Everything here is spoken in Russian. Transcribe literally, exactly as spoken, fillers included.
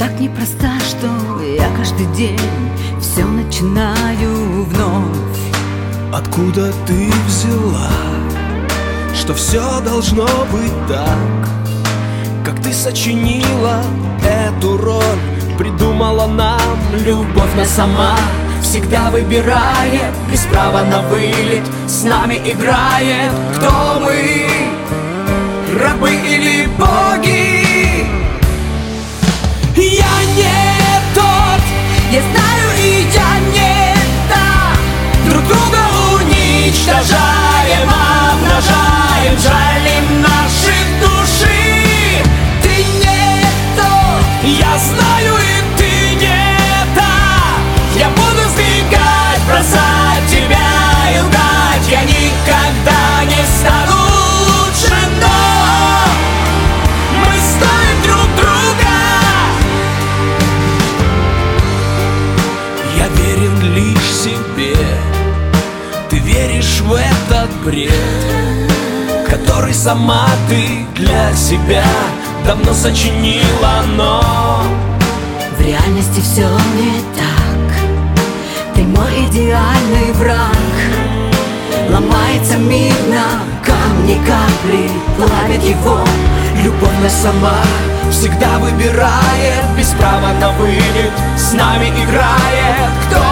так непроста, что я каждый день все начинаю вновь. Откуда ты взяла, что все должно быть так, как ты сочинила эту роль, придумала нам? Любовь нас сама всегда выбирает, без права на вылет с нами играет. Кто мы, рабы или боги? Я не тот, Я знаю, и я не та. друг друга уничтожаем, обнажаем, жалим наши души. Ты не тот. Я знаю, и ты не та. Я буду сбегать, бросать тебя и лгать. Я никогда не стану лучше, но мы стоим друг друга. Я верен лишь себе, ты веришь в этот бред, который сама ты для себя давно сочинила, но В реальности все не так. Ты мой идеальный враг. Ломается мир на камни, капли плавит его. любовь нас сама всегда выбирает, без права на вылет с нами играет. Кто